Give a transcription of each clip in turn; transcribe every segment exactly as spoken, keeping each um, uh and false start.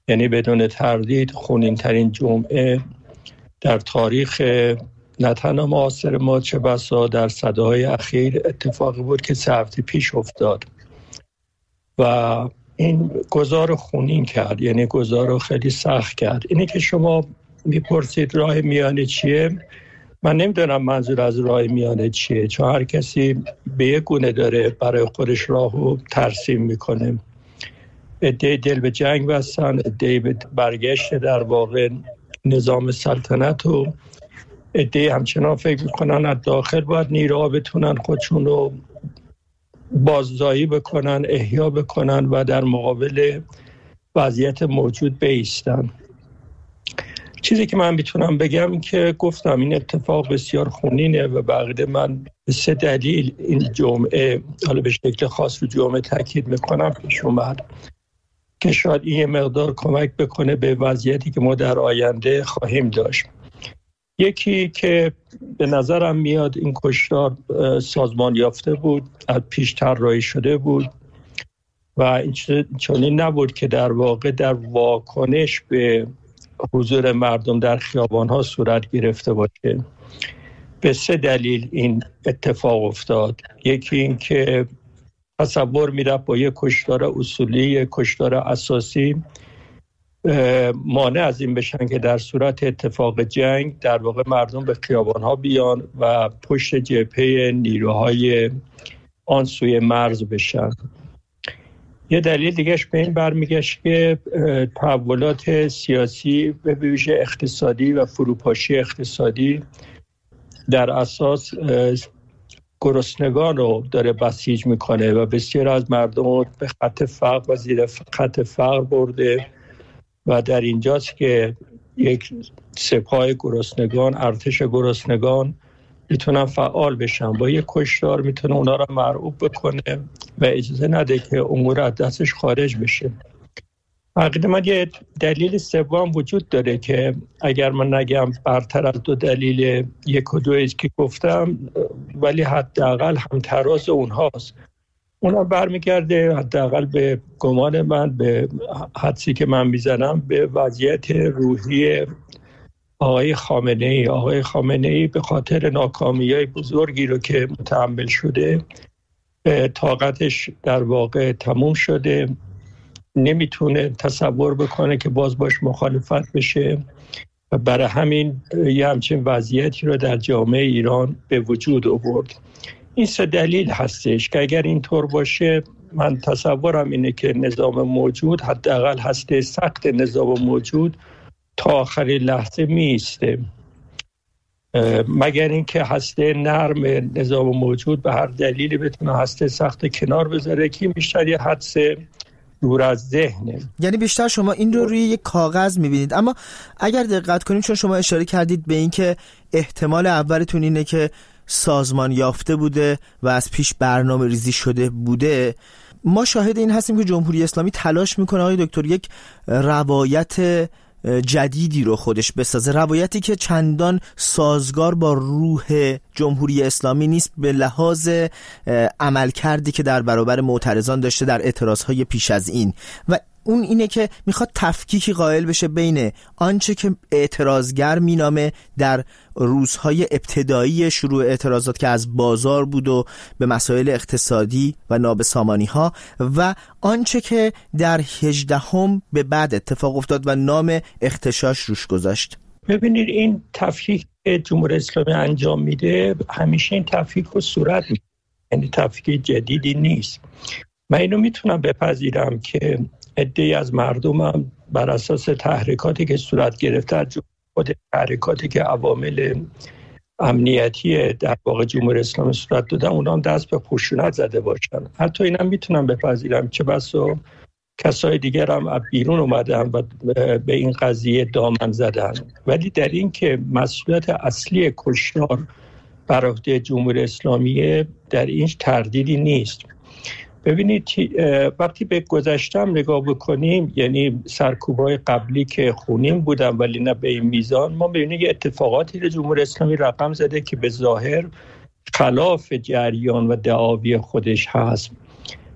یعنی بدون تردید خونین‌ترین جمعه در تاریخ نه تنها معاصر ما چه بسا در صداهای اخیر اتفاقی بود که سه هفته پیش افتاد و این گذار خونین کرد، یعنی گذار رو خیلی سخت کرد. اینه که شما میپرسید راه میانه چیه، من نمیدونم منظور از راه میانه چیه، چون هر کسی به یک گونه داره برای خودش راهو ترسیم میکنه. عده‌ای دل به جنگ بستن، عده‌ای به برگشت در واقع نظام سلطنت و عده‌ای همچنان فکر میکنن از داخل باید نیروها بتونن خودشون رو بازدایی بکنن، احیا بکنن و در مقابل وضعیت موجود بایستن. چیزی که من میتونم بگم که گفتم این اتفاق بسیار خونینه و بقیده من به سه دلیل این جمعه، حالا به شکل خاص رو جمعه تاکید میکنم، پیش اومد که شاید این مقدار کمک بکنه به وضعیتی که ما در آینده خواهیم داشت. یکی که به نظرم میاد این کشتار سازمان یافته بود، از پیش طراحی شده بود و این چنین نبود که در واقع در واکنش به حضور مردم در خیابان‌ها صورت گرفته باشه. به سه دلیل این اتفاق افتاد. یکی این که تصور می‌رفت با یک کشتار اصولی، یک کشتار اساسی مانع از این بشن که در صورت اتفاق جنگ در واقع مردم به خیابان‌ها بیان و پشت جبهه نیروهای آن سوی مرز بشن. یه دلیل دیگهش به این برمیگشت که تحولات سیاسی به ویژه اقتصادی و فروپاشی اقتصادی در اساس گرسنگان رو داره بسیج میکنه و بسیار از مردم رو به خط فقر و زیر خط فقر برده و در اینجاست که یک سپاه گرسنگان، ارتش گرسنگان میتونن فعال بشن، با یک کشتار میتونه اونا رو مرعوب بکنه و اجازه نده که امور از دستش خارج بشه. عقیده من یه دلیل سوم وجود داره که اگر من نگم برتر از دو دلیل یک و دویی که گفتم، ولی حداقل هم تراز اونهاست. اونا برمیگرده حداقل به گمان من، به حدسی که من میزنم، به وضعیت روحی آقای خامنه ای. آقای خامنه ای به خاطر ناکامی‌های بزرگی رو که متحمل شده، طاقتش در واقع تموم شده، نمیتونه تصور بکنه که باز باش مخالفت بشه و برای همین یه همچین وضعیتی رو در جامعه ایران به وجود آورد. این سه دلیل هستش که اگر اینطور باشه، من تصورم اینه که نظام موجود، حداقل هسته سخت نظام موجود، تا آخرین لحظه میسته، مگر اینکه هسته نرم نظام موجود به هر دلیلی بتونه هسته سخت کنار بذاره که بیشتر یه حدس دور از ذهنه. یعنی بیشتر شما این رو روی یک کاغذ میبینید. اما اگر دقت کنیم، چون شما اشاره کردید به این که احتمال اولتون اینه که سازمان یافته بوده و از پیش برنامه ریزی شده بوده، ما شاهد این هستیم که جمهوری اسلامی تلاش میکنه آقای دکتر یک روایت جدیدی رو خودش بسازه، روایتی که چندان سازگار با روح جمهوری اسلامی نیست به لحاظ عملکردی که در برابر معترضان داشته در اعتراضهای پیش از این، و اون اینه که میخواد تفکیکی قائل بشه بین آنچه که اعتراضگر مینامه در روزهای ابتدایی شروع اعتراضات که از بازار بود و به مسائل اقتصادی و نابسامانی ها، و آنچه که در هجدهم به بعد اتفاق افتاد و نام اغتشاش روش گذاشت. ببینید این تفکیک که جمهوری اسلامی انجام میده همیشه این تفکیک رو صورت میده، یعنی تفکیک جدیدی نیست. من اینو میتونم بپذیرم که عده‌ای از مردم هم بر اساس تحریکاتی که صورت گرفته، از خود تحریکاتی که عوامل امنیتی در واقع جمهوری اسلامی صورت دادن، اونا هم دست به خشونت زده باشن. حتی اینم میتونم بپذیرم که بسا کسای دیگر هم از بیرون اومدن و به این قضیه دامن زدن، ولی در این که مسئولیت اصلی کشتار بر عهده جمهوری اسلامی، در این تردیدی نیست. ببینید وقتی به گذشتم نگاه بکنیم، یعنی سرکوب‌های قبلی که خونین بودن ولی نه به این میزان، ما ببینید یه اتفاقاتی رو جمهوری اسلامی رقم زده که به ظاهر خلاف جریان و دعاوی خودش هست.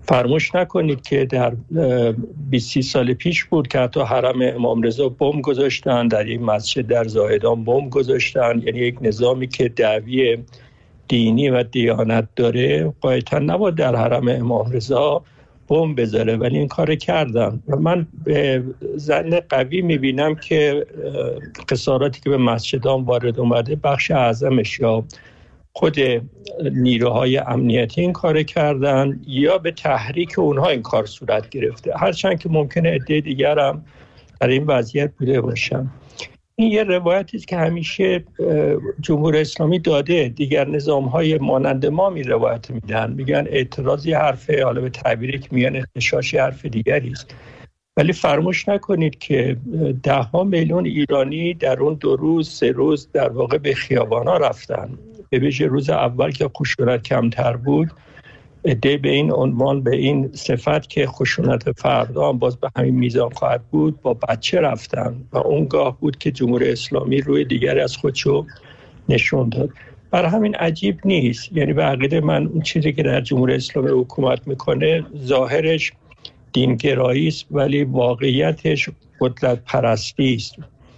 فراموش نکنید که در بیست سال پیش بود که حتی حرم امام رضا بمب گذاشتن، در یک مسجد در زاهدان بمب گذاشتن. یعنی یک نظامی که دعوی دینی و دیانت داره قاعدتا نباید در حرم امام رضا بمب بذاره، ولی این کار کردن. و من به ظن قوی میبینم که خساراتی که به مسجدان وارد اومده بخش اعظمش یا خود نیروهای امنیتی این کار کردن یا به تحریک اونها این کار صورت گرفته، هرچند که ممکنه عده دیگر هم در این وضعیت بوده باشن. این یه روایتی است که همیشه جمهوری اسلامی داده، دیگر نظام‌های مانند ما می روایت میدن، میگن اعتراضی حرفه، حالا به تعبیری که میگن اختشاشی حرف دیگری است. ولی فراموش نکنید که ده ها میلیون ایرانی در اون دو روز سه روز در واقع به خیابانا رفتن. به ویژه روز اول که خشونت کمتر بود، عده به این عنوان، به این صفت که خشونت فردا هم باز به همین میزان خواهد بود، با بچه رفتن و اونگاه بود که جمهوری اسلامی روی دیگری از خودشو نشون داد. برای همین عجیب نیست، یعنی به عقیده من اون چیزی که در جمهوری اسلامی حکومت میکنه ظاهرش دینگرایی است ولی واقعیتش قدرت پرستی است.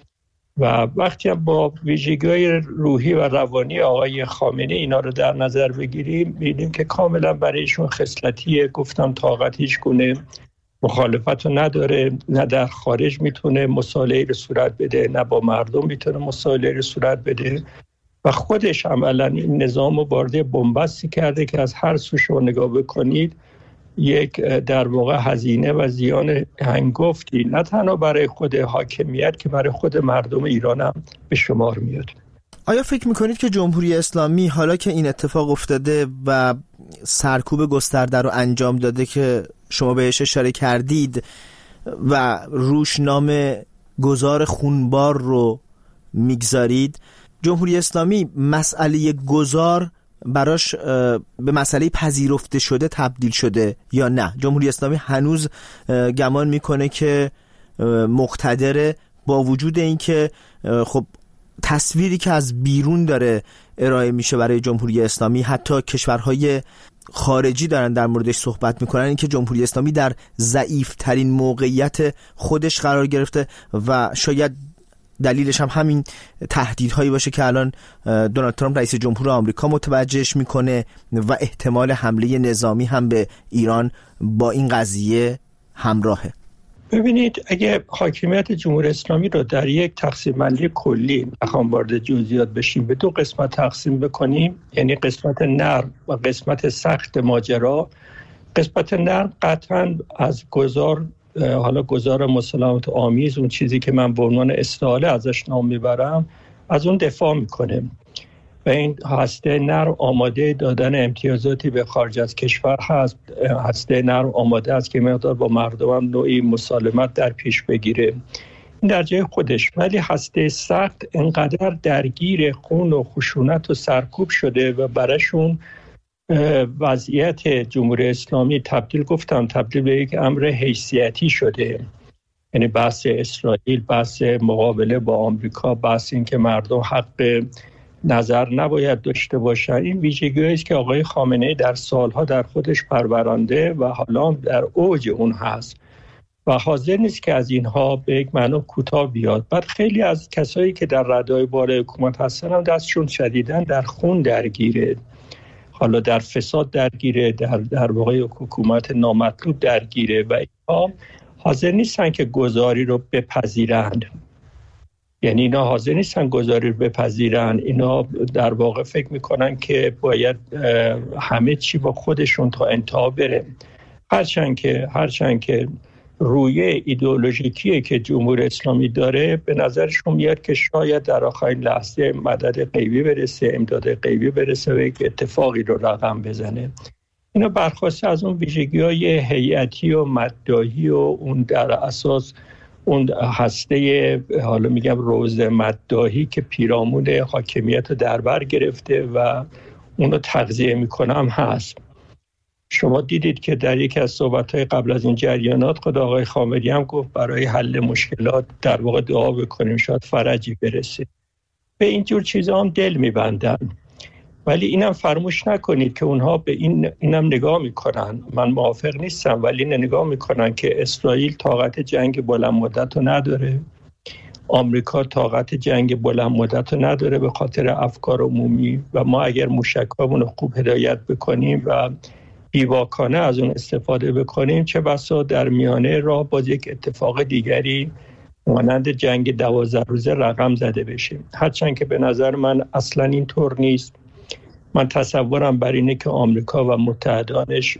و وقتی با ویژگی‌های روحی و روانی آقای خامنه‌ای اینا رو در نظر بگیریم، می‌بینیم که کاملا برایشون خصلتیه. گفتم طاقت هیچ گونه مخالفت رو نداره، نه در خارج میتونه مصالحه رو صورت بده، نه با مردم میتونه مصالحه رو صورت بده و خودش عملاً این نظام رو وارد بنبستی کرده که از هر سو شما نگاه بکنید یک در واقع هزینه و زیان هنگفتی نه تنها برای خود حاکمیت که برای خود مردم ایران هم به شمار میاد. آیا فکر میکنید که جمهوری اسلامی حالا که این اتفاق افتاده و سرکوب گسترده رو انجام داده که شما بهش اشاره کردید و روش نام گذار خونبار رو میگذارید، جمهوری اسلامی مسئله گذار براش به مسئله پذیرفته شده تبدیل شده یا نه؟ جمهوری اسلامی هنوز گمان میکنه که مقتدره، با وجود اینکه خب تصویری که از بیرون داره ارائه میشه برای جمهوری اسلامی، حتی کشورهای خارجی دارن در موردش صحبت میکنن، اینکه جمهوری اسلامی در ضعیف ترین موقعیت خودش قرار گرفته و شاید دلیلش هم همین تهدیدهایی باشه که الان دونالد ترامپ رئیس جمهور آمریکا متوجهش میکنه و احتمال حمله نظامی هم به ایران با این قضیه همراهه. ببینید، اگه حاکمیت جمهوری اسلامی رو در یک تقسیم بندی کلی بخوام وارد جزئیات بشیم، به دو قسمت تقسیم بکنیم، یعنی قسمت نرم و قسمت سخت ماجرا، قسمت نرم قطعاً از گذار، حالا گذار مسالمت آمیز، اون چیزی که من به عنوان استحاله ازش نام میبرم، از اون دفاع میکنه و این هسته نرم آماده دادن امتیازاتی به خارج از کشور هست. هسته نرم آماده است که مقدار با مردم هم نوعی مسالمت در پیش بگیره، این در جای خودش. ولی هسته سخت انقدر درگیر خون و خشونت و سرکوب شده و براشون وضعیت جمهوری اسلامی تبدیل گفتم تبدیل به یک امر حیثیتی شده. یعنی بحث اسرائیل، بحث مقابله با آمریکا، بحث این که مردم حق نظر نباید داشته باشن، این ویژگی است که آقای خامنه‌ای در سالها در خودش پرورانده و حالا در اوج اون هست و حاضر نیست که از اینها به یک معنی کوتاه بیاد. بعد خیلی از کسایی که در ردای بالای حکومت هستن هم دستشون شدیداً در خون درگیره، حالا در فساد درگیره، در در واقع حکومت نامطلوب درگیره و اینها حاضر نیستن که گذاری رو بپذیرند. یعنی اینا حاضر نیستن گذاری رو بپذیرن، اینا در واقع فکر میکنن که باید همه چی با خودشون تا انتها بره. هرچند که هرچند که رویه ایدئولوژیکیه که جمهوری اسلامی داره، به نظرشون میاد که شاید در آخرین لحظه مدد غیبی برسه، امداد غیبی برسه و یک اتفاقی رو رقم بزنه. اینا برخواسته از اون ویژگی‌های هیئتی و مداحی و اون در اساس اون هسته، حالا میگم روز مداحی که پیرامون حاکمیت رو در بر گرفته و اونو تغذیه میکنه هم هست. شما دیدید که در یکی از صحبت‌های قبل از این جریانات خود آقای خامنه‌ای هم گفت برای حل مشکلات در واقع دعا بکنیم شاید فرجی برسه. به اینجور چیزا هم دل میبندن. ولی اینم فراموش نکنید که اونها به این اینم نگاه میکنن، من موافق نیستم ولی نگاه میکنن که اسرائیل طاقت جنگ بلند مدت رو نداره، آمریکا طاقت جنگ بلند مدت رو نداره به خاطر افکار عمومی و ما اگر موشکامون رو خوب هدایت بکنیم و بیواکانه از اون استفاده بکنیم چه بسا در میانه راه باز یک اتفاق دیگری مانند جنگ دوازده روزه رقم زده بشه. هرچند که به نظر من اصلا اینطور نیست. من تصورم بر اینه که آمریکا و متحدانش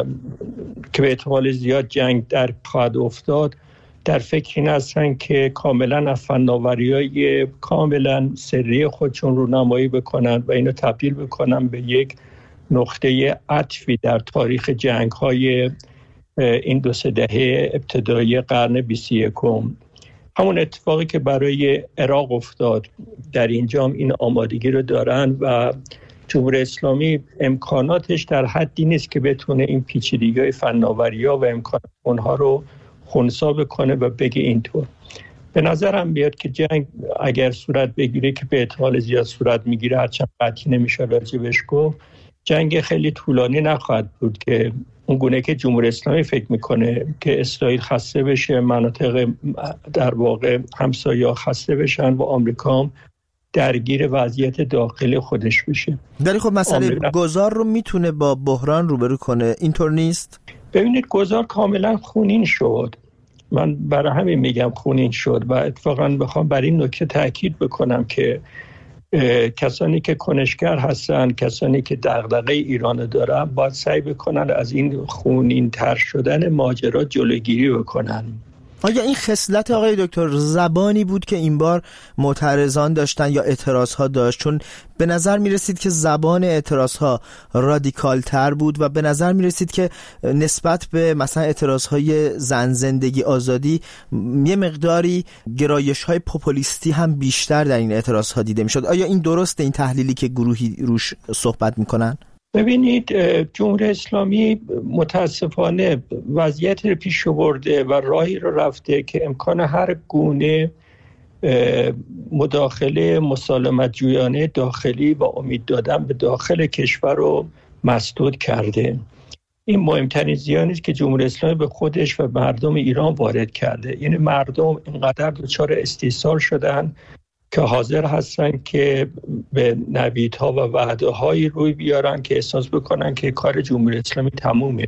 که به احتمال زیاد جنگ در خواهد افتاد در فکر این هستن که کاملا از فناوری‌های کاملا سری خودشون رونمایی بکنن و اینو تبدیل بکنن به یک نقطه عطفی در تاریخ جنگ‌های این دو سه دهه ابتدایی قرن بیست و یکم. همون اتفاقی که برای عراق افتاد در اینجا این آمادگی رو دارن و جمهوری اسلامی امکاناتش در حدی نیست که بتونه این پیچیدگی‌های فناوری‌ها و امکانات اونها رو خنثی بکنه و بگه اینطور. به نظرم میاد که جنگ اگر صورت بگیره که به احتمال زیاد صورت میگیره، هرچند قطعی نمیشه راجبش گفت، جنگ خیلی طولانی نخواهد بود که اون گونه که جمهوری اسلامی فکر میکنه که اسرائیل خسته بشه، مناطق در واقع همسایه‌ها خسته بشن و آمریکا درگیر وضعیت داخلی خودش بشه. در خب مسئله آمریکا گذار رو میتونه با بحران روبرو کنه، اینطور نیست؟ ببینید گذار کاملا خونین شد، من برای همین میگم خونین شد و اتفاقا بخوام بر این نکته تاکید بکنم که کسانی که کنشگر هستن، کسانی که دغدغه ایران دارن باید سعی بکنن از این خونین تر شدن ماجرا جلوگیری بکنن. آیا این خصلت آقای دکتر زبانی بود که این بار معترضان داشتن یا اعتراضها داشت؟ چون به نظر می رسید که زبان اعتراضها رادیکال تر بود و به نظر می رسید که نسبت به مثلا اعتراضهای زن زندگی آزادی یه مقداری گرایش های پوپولیستی هم بیشتر در این اعتراضها دیده می شد. آیا این درسته، این تحلیلی که گروهی روش صحبت می کنن؟ ببینید جمهوری اسلامی متاسفانه وضعیت رو پیش برده و راهی رو رفته که امکان هر گونه مداخله مسالمت جویانه داخلی و امید دادن به داخل کشور رو مسدود کرده. این مهمترین زیانی است که جمهوری اسلامی به خودش و مردم ایران وارد کرده. یعنی مردم اینقدر دچار استحصال شدن که حاضر هستن که به نویدها و وعده‌هایی روی بیارن که احساس بکنن که کار جمهوری اسلامی تمومه.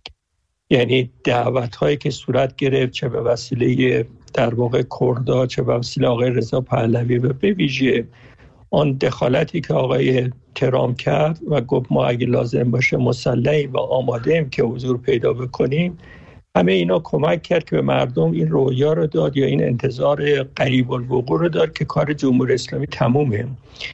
یعنی دعوت‌هایی که صورت گرفت چه به وسیله در واقع کردها چه به وسیله آقای رضا پهلوی و به ویژه آن دخالتی که آقای ترامپ کرد و گفت ما اگه لازم باشه مسلحیم و آماده‌ایم که حضور پیدا بکنیم، همه اینا کمک کرد که به مردم این رویا رو داد یا این انتظار قریب الوقوع رو داد که کار جمهوری اسلامی تمومه.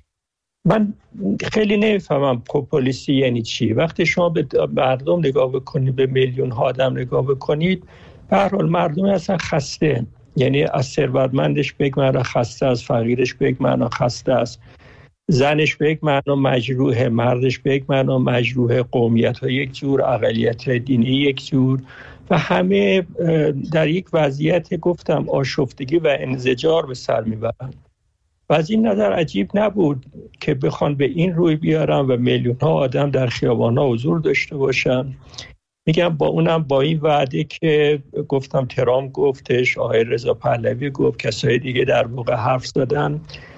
من خیلی نمیفهمم پوپولیستی یعنی چی. وقتی شما به مردم نگاه بکنید، به میلیون ها آدم نگاه بکنید، به هر حال مردم اصلا خسته، یعنی از ثروتمندش به یک معنا خسته، از فقیرش به یک معنا خسته است، زنش به یک معنا مجروحه، مردش به یک معنا مجروحه، قومیت‌ها یک جور، اقلیت‌های دینی یک جور و همه در یک وضعیت گفتم آشفتگی و انزجار به سر میبرن. و از این نظر عجیب نبود که بخوان به این روی بیارن و میلیون ها آدم در خیابان‌ها حضور داشته باشن. میگم با اونم با این وعده که گفتم ترامپ گفتش، آقای رضا پهلوی گفت، کسای دیگه در واقع حرف زدن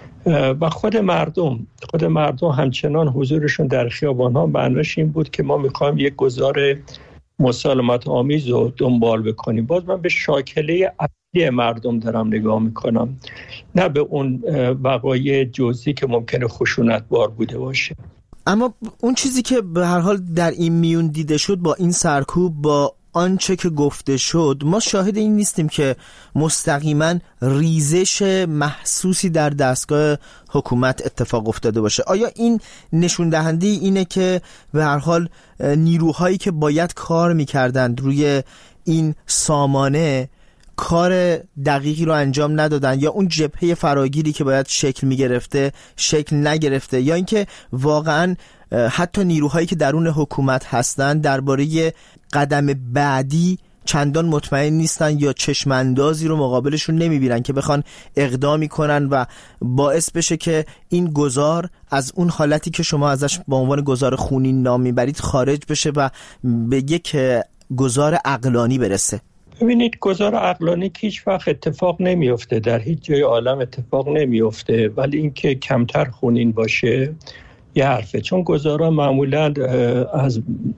و خود مردم خود مردم همچنان حضورشون در خیابان‌ها معناش این بود که ما میخوایم یک گذار مسالمت آمیز رو دنبال بکنیم. باز من به شاکله اصلی مردم دارم نگاه میکنم، نه به اون وقایع جزئی که ممکنه خشونتبار بوده باشه. اما اون چیزی که به هر حال در این میون دیده شد با این سرکوب، با آنچه که گفته شد، ما شاهد این نیستیم که مستقیما ریزش محسوسی در دستگاه حکومت اتفاق افتاده باشه. آیا این نشون دهنده اینه که به هر حال نیروهایی که باید کار میکردند روی این سامانه کار دقیقی رو انجام ندادن، یا اون جبهه فراگیری که باید شکل میگرفته شکل نگرفته، یا اینکه واقعا حتی نیروهایی که درون حکومت هستن درباره قدم بعدی چندان مطمئن نیستن یا چشماندازی رو مقابلشون نمیبینن که بخوان اقدامی کنن و باعث بشه که این گذار از اون حالتی که شما ازش با عنوان گذار خونین نام میبرید خارج بشه و به یک گذار عقلانی برسه؟ ببینید، گذار عقلانی که هیچ وقت اتفاق نمیفته، در هیچ جای عالم اتفاق نمیفته، ولی اینکه کمتر خونین باشه یه حرفه. چون گذارا معمولا از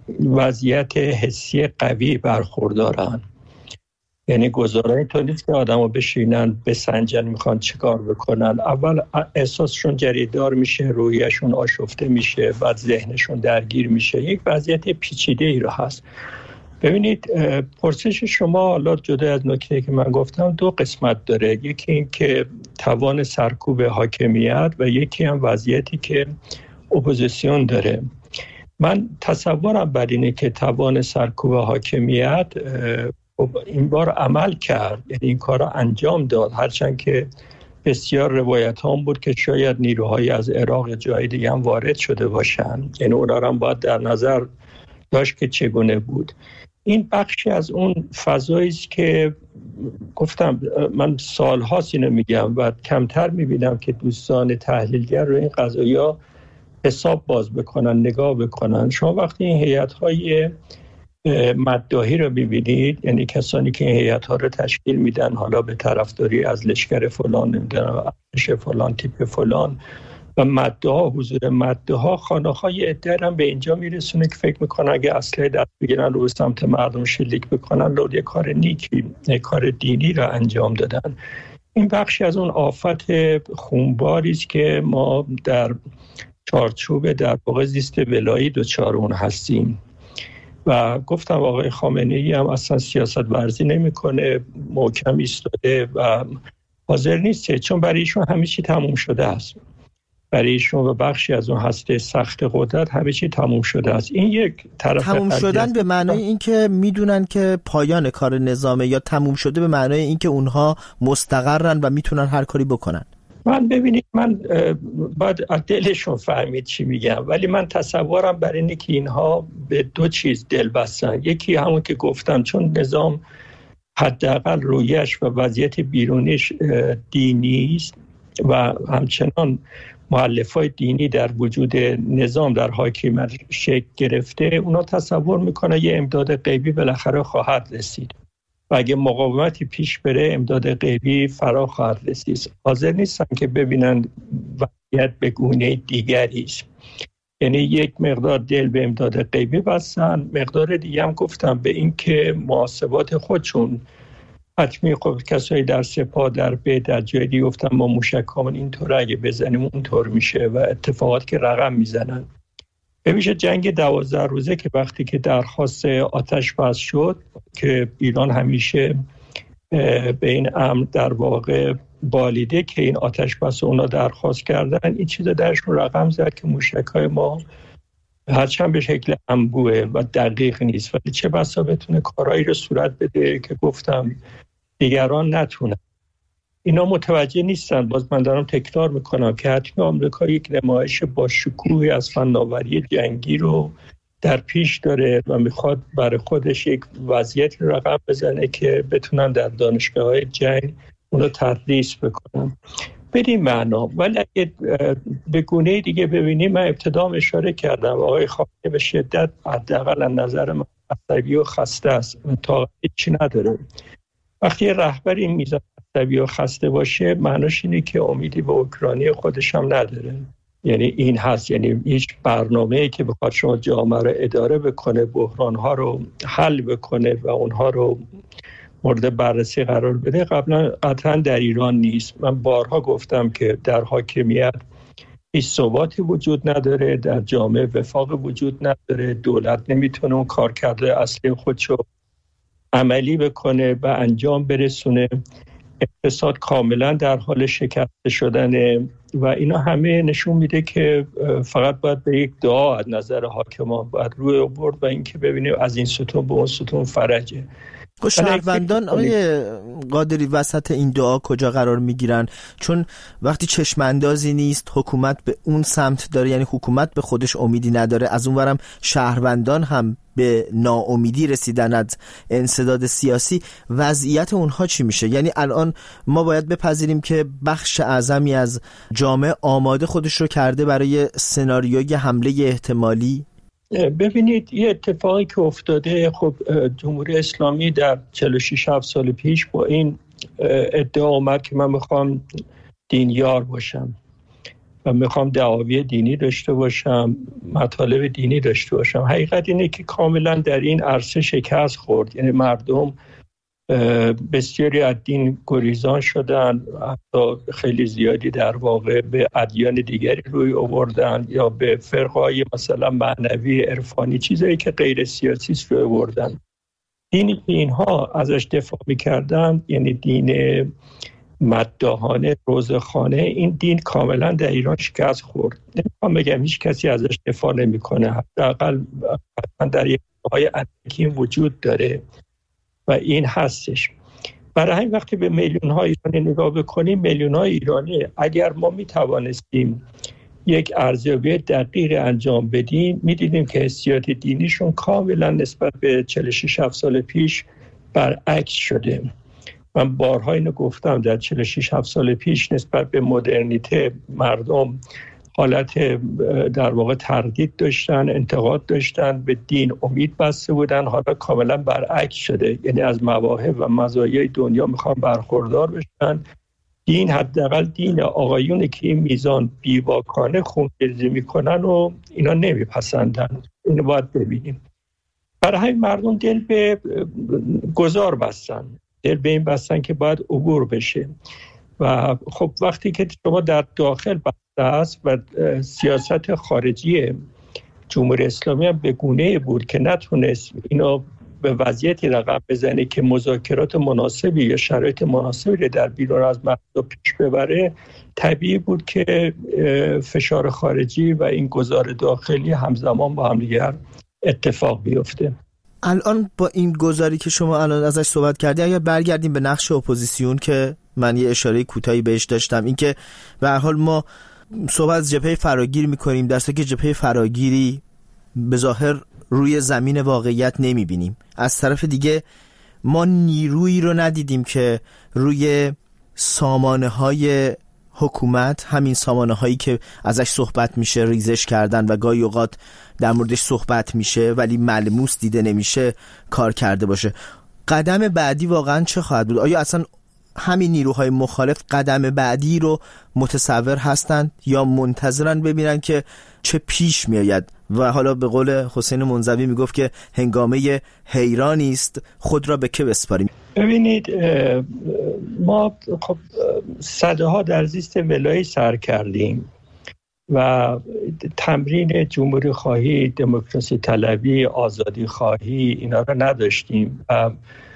وضعیت حسی قوی برخوردارن، یعنی گذارا اینطور نیست که آدمو بشینن بسنجن میخوان چیکار بکنن. اول احساسشون جریدار میشه، روحیشون آشفته میشه، بعد ذهنشون درگیر میشه. یک وضعیت پیچیده ای رو هست. ببینید، پرسش شما حالا جدا از نکته که من گفتم دو قسمت داره. یکی این که توان سرکوب حاکمیت و یکی هم وضعیتی که اپوزیسیون داره. من تصورم بر اینه که توان سرکوب حاکمیت این بار عمل کرد، یعنی این کار را انجام داد، هرچند که بسیار روایت هم بود که شاید نیروهایی از عراق جای دیگه هم وارد شده باشن، یعنی اونا هم باید در نظر داشت که چگونه بود. این بخشی از اون فضایی است که گفتم من سالهاست اینو میگم و کمتر میبینم که دوستان تحلیلگر رو این قضایا حساب باز بکنن، نگاه بکنن. شما وقتی این هیئت‌های مداحی رو ببینید، یعنی کسانی که این هیئت‌ها رو تشکیل میدن حالا به طرفداری از لشکر فلان، نمیدونم ارتش فلان، تیپ فلان و مداها، حضور مداها، خانه‌های عده هم به اینجا میرسونه که فکر میکنن اگه اسلحه دست بگیرن رو به سمت مردم شلیک بکنن، لود یک کار نیکی، یک کار دینی را انجام دادن. این بخشی از اون آفت خونباری است که ما در چارچوب در واقع زیست ولایی دوچار اون هستیم. و گفتم آقای خامنه‌ای هم اصلا سیاست ورزی نمیکنه، محکم ایستاده و حاضر نیست، چون برای ایشون همه چی تموم شده است. برای ایشون و بخشی از اون هسته سخت قدرت همه چی تموم شده است. این یک طرف تموم شدن به معنای این که میدونن که پایان کار نظامه، یا تموم شده به معنای این که اونها مستقرن و میتونن هر کاری بکنن؟ من ببینید، من باید دلشون فهمید چی میگم، ولی من تصورم بر اینه که اینها به دو چیز دل بستن. یکی همون که گفتم، چون نظام حداقل رویش و وضعیت بیرونیش دینی است و همچنان مؤلفه‌های دینی در وجود نظام در حاکمیت شکل گرفته، اونا تصور میکنه یه امداد غیبی بالاخره خواهد رسید و اگه مقاومتی پیش بره امداد غیبی فرا خواهد رسید. حاضر نیستن که ببینن وضعیت به گونه دیگری است. یعنی یک مقدار دل به امداد غیبی بستن، مقدار دیگه هم گفتم به این که محاسبات خودشون حتمی، خب کسایی در سپاه در به در جای دیگه گفتن ما موشکامون اینطور اگه بزنیم اونطور میشه و اتفاقات که رقم میزنن. ببینید جنگ دوازده روزه که وقتی که درخواست آتش بس شد که ایران همیشه به این امر در واقع بالیده که این آتش بس اونا درخواست کردن، این چیز درشون رقم زد که موشک‌های ما هرچند به شکل انبوه و دقیق نیست ولی چه بسا بتونه کارایی رو صورت بده که گفتم دیگران نتونن. اینا متوجه نیستن. باز من دارم تکرار میکنم که حتمی آمریکا یک نمایش با شکوهی از فناوری جنگی رو در پیش داره و میخواد برای خودش یک وضعیت رقم بزنه که بتونن در دانشگاه‌های جنگ اونو تدریس بکنن. بدین معنا. ولی اگه به گونه دیگه ببینیم، من ابتدا اشاره کردم آقای خامنه‌ای به شدت حداقل از نظر من عصبی و خسته است، طاقت چی نداره. وقتی رهبر این میزان عصبی و خسته باشه، معناش اینه که امیدی به اوکراینی خودش هم نداره. یعنی این هست، یعنی هیچ برنامه‌ای که بخواد شما جامعه رو اداره بکنه، بحران‌ها رو حل بکنه و اونها رو مورد بررسی قرار بده، قبلا قطعا در ایران نیست. من بارها گفتم که در حاکمیت هیچ ثباتی وجود نداره، در جامعه وفاق وجود نداره، دولت نمیتونه اون کارکرد اصلی خودشو عملی بکنه و انجام برسونه، اقتصاد کاملا در حال شکسته شدنه و اینا همه نشون میده که فقط باید به یک دعا از نظر حاکمان باید روی برد و اینکه ببینیم از این ستون به اون ستون فرجه. شهروندان آقای قادری وسط این دعا کجا قرار میگیرن؟ چون وقتی چشماندازی نیست، حکومت به اون سمت داره، یعنی حکومت به خودش امیدی نداره، از اونورم شهروندان هم به ناامیدی رسیدن از انسداد سیاسی، وضعیت اونها چی میشه؟ یعنی الان ما باید بپذیریم که بخش اعظمی از جامعه آماده خودش رو کرده برای سناریوی حمله احتمالی؟ ببینید یه اتفاقی که افتاده، خب جمهوری اسلامی در چهل و شش سال پیش با این ادعا اومد که من میخوام دینیار باشم و میخوام دعاوی دینی داشته باشم، مطالب دینی داشته باشم. حقیقت اینه که کاملا در این عرصه شکست خورد. یعنی مردم بسیاری از دین گریزان شدن، حتی خیلی زیادی در واقع به ادیان دیگری روی آوردن یا به فرقهای مثلا معنوی عرفانی، چیزایی که غیر سیاسی است روی آوردن. دینی که اینها ازش دفاع می‌کردن، یعنی دین مداحانه روزخانه، این دین کاملا در ایران شکست خورد. نمیخوام بگم هیچ کسی ازش دفاع نمی‌کنه، حداقل در یک جاهای اندکی وجود داره و این هستش. برای همین وقتی به میلیون های ایرانی نگاه بکنیم، میلیون های ایرانی اگر ما می توانستیم یک ارزیابی دقیق انجام بدیم، می دیدیم که حسیات دینیشون کاملا نسبت به چهل و شش سال پیش برعکس شده. من بارها اینو گفتم، در چهل و شش سال پیش نسبت به مدرنیته مردم حالت در واقع تردید داشتن، انتقاد داشتن، به دین امید بسته بودن. حالا کاملا برعکس شده، یعنی از مواهب و مزایای دنیا میخوان برخوردار بشن. دین، حداقل دین آقایونی که این میزان بیواکانه خونریزی میکنن و اینا نمیپسندن. اینو باید ببینیم. برای همین مردم دل به گذار بستن، دل به این بستن که باید عبور بشه. و خب وقتی که شما در داخل بسته است و سیاست خارجی جمهوری اسلامی هم به گونه‌ای بود که نتونست اینو به وضعیتی رقم بزنه که مذاکرات مناسبی یا شرایط مناسبی رو در بیرون از مرزها پیش ببره، طبیعی بود که فشار خارجی و این گذار داخلی همزمان با هم دیگر اتفاق بیفته. الان با این گذاری که شما الان ازش صحبت کردی، اگر برگردیم به نقش اپوزیسیون که من یه اشاره کوتاهی بهش داشتم، این که به هر حال ما صحبت از جبهه فراگیر می‌کنیم، در صورتی که جبهه فراگیری به ظاهر روی زمین واقعیت نمی‌بینیم. از طرف دیگه ما نیرویی رو ندیدیم که روی سامانه‌های حکومت، همین سامانه‌هایی که ازش صحبت میشه، ریزش کردن و گاهی اوقات در موردش صحبت میشه ولی ملموس دیده نمیشه، کار کرده باشه. قدم بعدی واقعا چه خواهد بود؟ آیا اصلا همین نیروهای مخالف قدم بعدی رو متصور هستند یا منتظرن ببینن که چه پیش میآید؟ و حالا به قول حسین منزوی میگفت که هنگامه حیرانی است، خود را به که بسپاریم؟ ببینید، ما خب صدها در زیست ولایی سر کردیم و تمرین جمهوری خواهی، دموکراسی طلبی، آزادی خواهی اینا رو نداشتیم و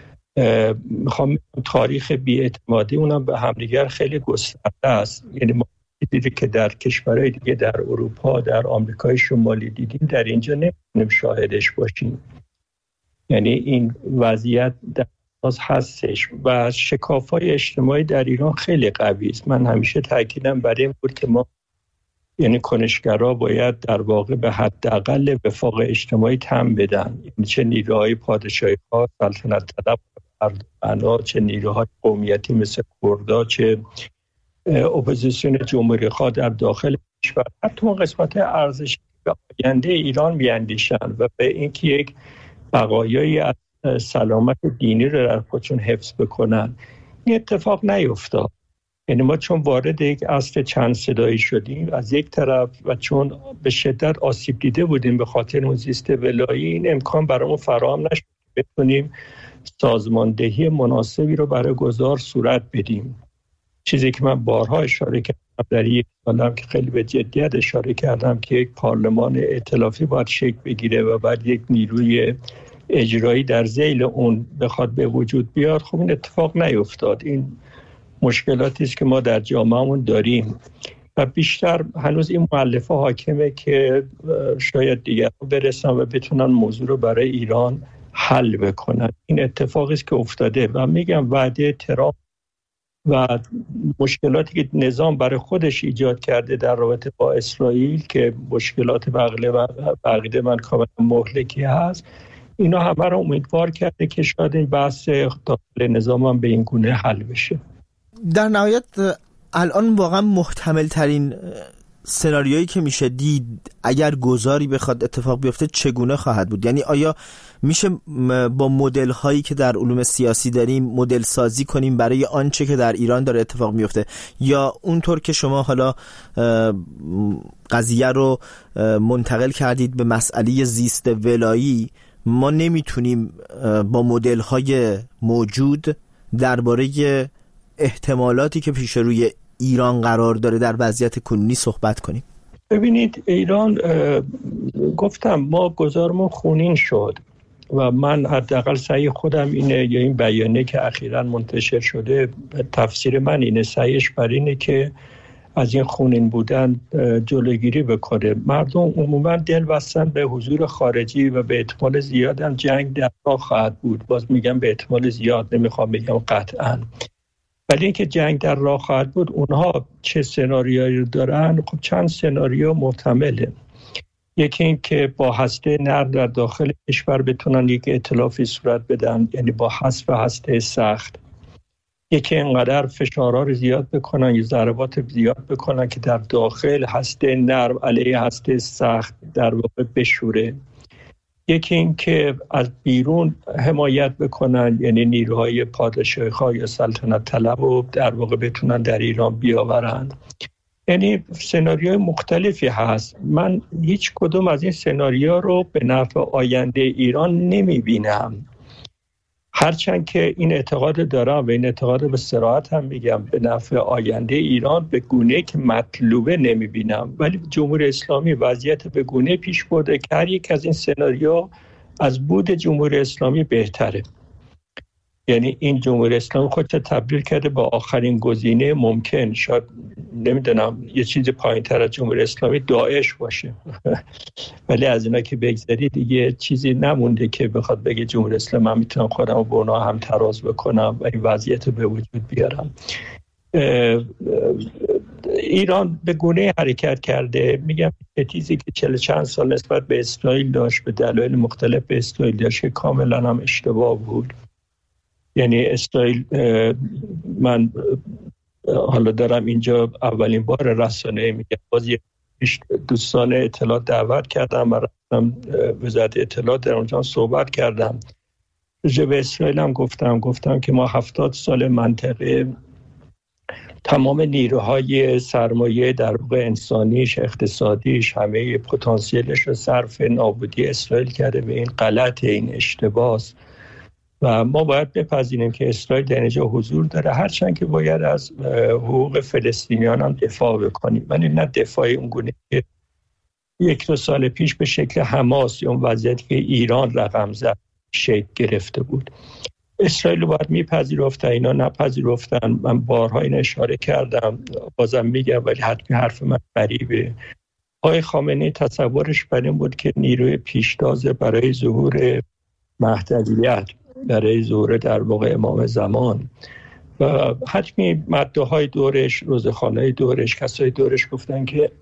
میخوام تاریخ بی‌اعتمادی اونم به همدیگر خیلی گسترده است. یعنی ما دیدیم که در کشورهای دیگه در اروپا، در آمریکای شمالی دیدیم، در اینجا نمیتونیم شاهدش باشیم. یعنی این وضعیت در اساس هستش و شکاف‌های اجتماعی در ایران خیلی قوی است. من همیشه تاکیدم بر این بود که ما، یعنی کنشگرها، باید در واقع به حداقل وفاق اجتماعی تم بدن. یعنی چه نیروهای پادشاهی ها، سلطنت طلب، اردوغنا، چه نیروهای قومیتی مثل کردها، چه اپوزیسیون جمهوری خواه در داخل کشور، حتی اون قسمت ارزشی به آینده ایران میاندیشن و به اینکه یک بقایایی از سلامت دینی رو در خودشون حفظ بکنن. این اتفاق نیفتاد. یعنی ما چون وارد یک عصر چند صدایی شدیم از یک طرف و چون به شدت آسیب دیده بودیم به خاطر اون زیست ولایی، این امکان برامون فراهم نشد که بتونیم سازماندهی مناسبی رو برای گذار صورت بدیم. چیزی که من بارها اشاره کردم در یک سالم که خیلی به جدیت اشاره کردم که یک پارلمان ائتلافی باید شکل بگیره و بعد یک نیروی اجرایی در ذیل اون بخواد به وجود بیاد. خب این اتفاق نیفتاد. این مشکلاتی است که ما در جامعهمون داریم و بیشتر هنوز این مؤلفه حاکمه که شاید دیگر برسن و بتونن موضوع رو برای ایران حل بکنن. این اتفاقی است که افتاده و میگم وعده ترامپ و مشکلاتی که نظام برای خودش ایجاد کرده در رابطه با اسرائیل که مشکلات بغله و بقیده من کاملا مهلکی هست، اینا همه رو امیدوار کرده که شاید این بحث داخل نظام هم به این گونه حل بشه. در نهایت الان واقعا محتمل ترین سناریویی که میشه دید اگر گذاری بخواد اتفاق بیفته چگونه خواهد بود؟ یعنی آیا میشه با مدل هایی که در علوم سیاسی داریم مدل سازی کنیم برای آنچه که در ایران داره اتفاق میفته، یا اونطور که شما حالا قضیه رو منتقل کردید به مسئله زیست ولایی، ما نمیتونیم با مدل های موجود درباره احتمالاتی که پیش روی ایران قرار داره در وضعیت کنونی صحبت کنیم؟ ببینید ایران، گفتم ما گذارمون خونین شد و من حداقل سعی خودم اینه، یا این بیانیه که اخیراً منتشر شده تفسیر من اینه، سعیش بر اینه که از این خونین بودن جلوگیری بکنه. مردم عموما دل بستن به حضور خارجی و به احتمال زیاد هم جنگ در راه خواهد بود. باز میگم به احتمال زیاد، نمیخوام بگم قطعاً، ولی اینکه جنگ در راه خواهد بود. اونها چه سناریویی رو دارن؟ خب چند سناریو محتمله. یکی این که با هسته نرم در داخل کشور بتونن یک ائتلافی صورت بدن، یعنی با حذف هسته سخت. یکی اینقدر فشارها رو زیاد بکنن یا ضربات زیاد بکنن که در داخل هسته نرم علیه هسته سخت در واقع بشوره. یکی این که از بیرون حمایت بکنن، یعنی نیروهای پادشاهی یا سلطنت طلب رو در واقع بتونن در ایران بیاورن. یعنی سناریوی مختلفی هست. من هیچ کدوم از این سناریو رو به نفع آینده ایران نمی بینم، هرچند که این اعتقاد دارم و این اعتقاد به صراحت هم میگم به نفع آینده ایران به گونه که مطلوبه نمی بینم. ولی جمهوری اسلامی وضعیت به گونه پیش برده که هر یک از این سناریو از بود جمهوری اسلامی بهتره. یعنی این جمهوری اسلامی خودش تبدیل کرده با آخرین گزینه ممکن. شاید نمیدونم یه چیز پایین تر از جمهوری اسلامی داعش باشه ولی از اینا که بگذاری دیگه چیزی نمونده که بخواد بگه جمهوری اسلامی من میتونم خودم رو با اونا هم تراز بکنم و این وضعیت رو به وجود بیارم. ایران به گونه حرکت کرده. میگم چیزی که چهل چند سال نسبت به اسرائیل داشت، به دلایل مختلف به اسرائیل داشت که کاملا هم اشتباه بود. یعنی اسرائیل، من حالا دارم اینجا اولین بار رسانه میگم، باز یک دوستان اطلاعات دعوت کردم و رفتم وزارت اطلاعات در اونجا صحبت کردم. راجع به اسرائیل هم گفتم گفتم که ما هفتاد سال منطقه تمام نیروهای سرمایه در واقع انسانیش، اقتصادیش، همه پتانسیلش رو صرف نابودی اسرائیل کرده. به این غلط، این اشتباه و ما باید بپذیریم که اسرائیل در اینجا حضور داره، هرچند که باید از حقوق فلسطینیان هم دفاع بکنیم. ولی نه دفاع اونگونه که یک دو سال پیش به شکل حماس یا اون وضعیتی که ایران رقم زد شکل گرفته بود. اسرائیل باید میپذیرفتن، اینا نپذیرفتن. من بارها این اشاره کردم، بازم میگم، ولی حتمی حرف من غریبه. آقای خامنه‌ای تصورش بر این بود که نیروی پیشتاز برای ظهور مهدویت، برای ظهور در واقع امام زمان، و حتمی مدعاهای دورش، روزخوان‌های دورش، کسای دورش گفتن که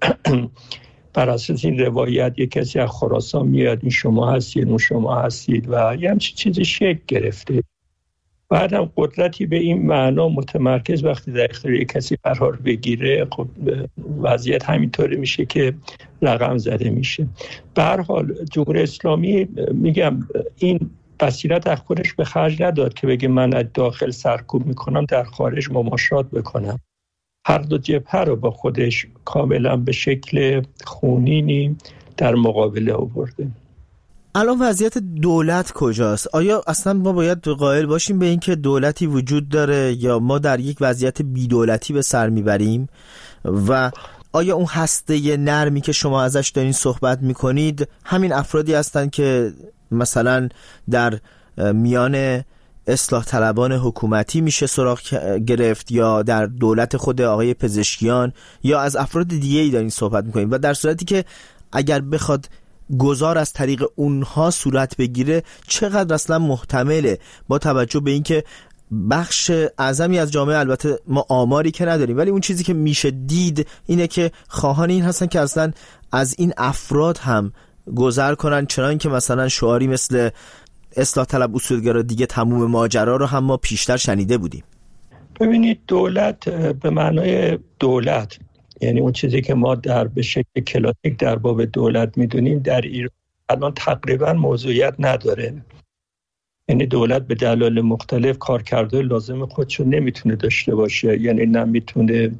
بر اساس این روایت یک کسی از خراسان میاد، این شما هستید، اون شما هستید و یه همچین چیزی شکل گرفته. بعدم قدرتی به این معنا متمرکز وقتی در اختیار یک کسی قرار بگیره، خب وضعیت همینطوری میشه که رقم زده میشه. به هر حال جمهوری اسلامی، میگم، این بصیرت از خودش به خرج نداد که بگه من از داخل سرکوب میکنم، در خارج مماشات بکنم. هر دو جبهه رو با خودش کاملا به شکل خونینی در مقابله آورده. الان وضعیت دولت کجاست؟ آیا اصلا ما باید قائل باشیم به این که دولتی وجود داره یا ما در یک وضعیت بی‌دولتی به سر میبریم؟ و آیا اون هسته نرمی که شما ازش دارین صحبت میکنید همین افرادی هستن که مثلا در میان اصلاح طلبان حکومتی میشه سراغ گرفت، یا در دولت خود آقای پزشکیان، یا از افراد دیگه ای دارین صحبت میکنید؟ و در صورتی که اگر بخواد گذار از طریق اونها صورت بگیره چقدر اصلا محتمله، با توجه به اینکه بخش اعظمی از جامعه، البته ما آماری که نداریم ولی اون چیزی که میشه دید اینه که خواهان این هستن که اصلا از این افراد هم گذر کنن، چنان که مثلا شعاری مثل اصلاح طلب اصولگرا دیگه تموم ماجرا رو هم ما پیشتر شنیده بودیم. ببینید دولت به معنای دولت، یعنی اون چیزی که ما در به شکل کلاسیک در باب دولت میدونیم، در ایران الان تقریبا موضوعیت نداره. یعنی دولت به دلایل مختلف کارکردهای لازم خودشو نمیتونه داشته باشه، یعنی نمیتونه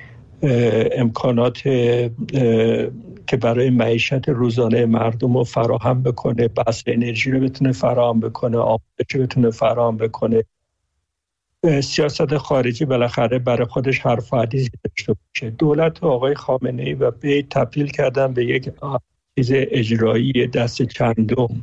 امکانات که برای معیشت روزانه مردم رو فراهم بکنه، بحث انرژی رو بتونه فراهم بکنه، آموزش رو بتونه فراهم بکنه، سیاست خارجی بالاخره برای خودش حرف و حدیثی داشته باشه. دولت و آقای خامنه‌ای و به تبدیل کردن به یک چیز اجرایی دست چندم.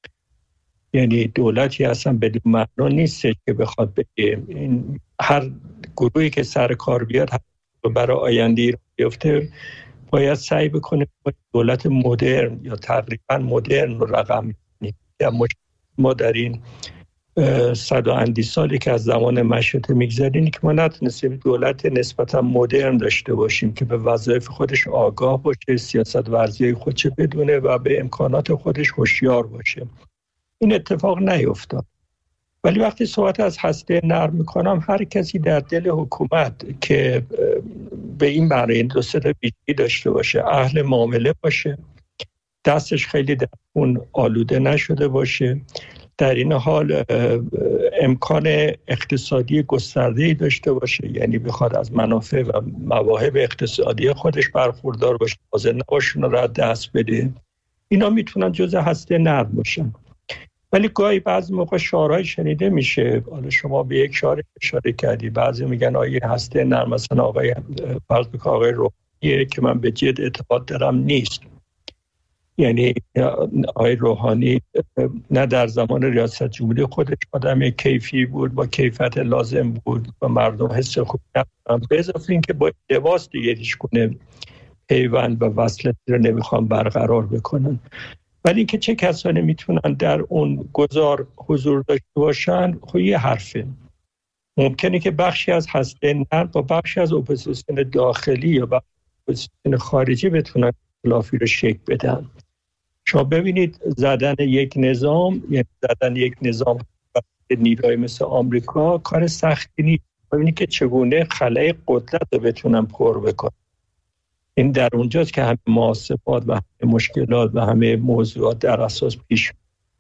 یعنی دولتی اصلا بدون معنا نیست که بخواد بگه این هر گروهی که سر کار بیاد برای آینده ایران بیفته باید سعی بکنه دولت مدرن یا تقریبا مدرن رقم بزنیم. ما در این صد و اندی سالی که از زمان مشروطه میگذریم که ما نتونستیم دولت نسبتا مدرن داشته باشیم که به وظایف خودش آگاه باشه، سیاست ورزی خودش بدونه و به امکانات خودش هوشیار باشه. این اتفاق نیفتاد. ولی وقتی صحبت از هسته نرم میکنم، هر کسی در دل حکومت که به این معنی دو سه تا ویژگی داشته باشه، اهل معامله باشه، دستش خیلی در اون آلوده نشده باشه، در این حال امکان اقتصادی گسترده‌ای داشته باشه، یعنی بخواد از منافع و مواهب اقتصادی خودش برخوردار باشه، حاضر نباشه را دست بده، اینا میتونن جزء هسته نرم باشن. ولی گاهی بعضی موقع شعارهای شنیده میشه، حالا شما به یک شعار اشاره کردی، بعضی میگن آیه هسته نرم مثلا آقای فرض بکنید آقای روحانی که من به جد اعتقاد دارم نیست. یعنی آقای روحانی نه در زمان ریاست جمهوری خودش آدم کیفی بود، با کیفیت لازم بود و مردم حس خوب ندارن، به اضافه این که با لباس دیگه هیچ گونه پیوند و وصلتی رو نمیخوان برقرار بکنن. ولی اینکه چه کسانی میتونن در اون گذار حضور داشته باشن، خب یه حرفه. ممکنه که بخشی از هسته نرم با بخشی از اپوزیسیون داخلی یا بخشی از اپوزیسیون خارجی بتونن اختلافی رو شکل بدن. شما ببینید زدن یک نظام، یعنی زدن یک نظام نیروی مثل آمریکا کار سختی نیست. ببینید که چگونه خلای قدرت رو بتونن پر بکنن. این در اونجاست که همه محاسبات و همه مشکلات و همه موضوعات در اساس پیش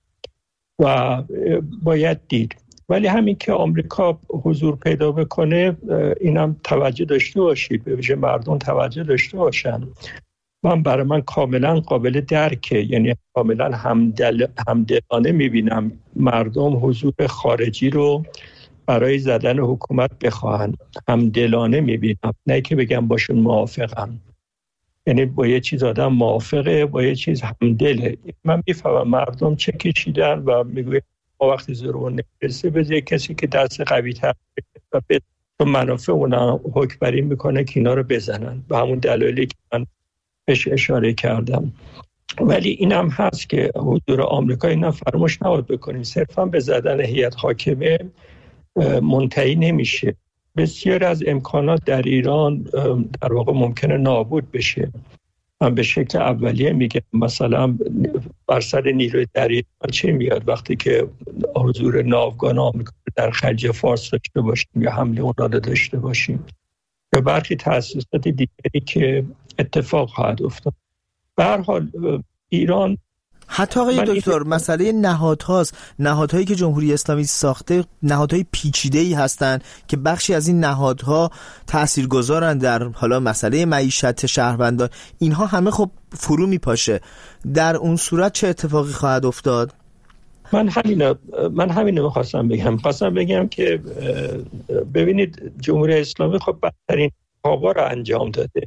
و باید دید. ولی همین که آمریکا حضور پیدا بکنه، اینم توجه داشته باشید، به ویژه مردم توجه داشته باشن. من برای من کاملا قابل درکه، یعنی کاملا همدل همدلانه میبینم مردم حضور خارجی رو برای زدن حکومت بخواهن. همدلانه میبینم، نه که بگم باشون موافقم. یعنی با یه چیز آدم موافقه، با یه چیز همدله. من میفهمم مردم چه کشیدن و میگویم ما وقتی ضرور نمیرسه بذار کسی که دست قوی تر و به منافع اونا حکم بری میکنه که اینا رو بزنن، به همون دلایلی که من بهش اشاره کردم. ولی اینم هست که حضور آمریکا اینا فراموش نباید بکنیم، صرفا به زدن هیئت حاکمه منتهی نمیشه. بسیار از امکانات در ایران در واقع ممکنه نابود بشه. من به شکل اولیه میگم مثلا بر سر نیروی دریایی چه میاد وقتی که حضور ناوگان آمریکا در خلیج فارس داشته باشیم یا حمله اونا رو داشته باشیم یا برخی تأسیسات دیگری که اتفاق خواهد افتاد. به هر حال ایران حتی آقای دکتر مسئله نهادهاست، نهادهایی که جمهوری اسلامی ساخته نهادهای پیچیده‌ای هستند که بخشی از این نهادها تاثیرگذارن در حالا مسئله معیشت شهروندان، اینها همه خب فرو میپاشه. در اون صورت چه اتفاقی خواهد افتاد؟ من همین من همین رو خواستم بگم خواستم بگم که ببینید جمهوری اسلامی خب بدترین کارها رو انجام داده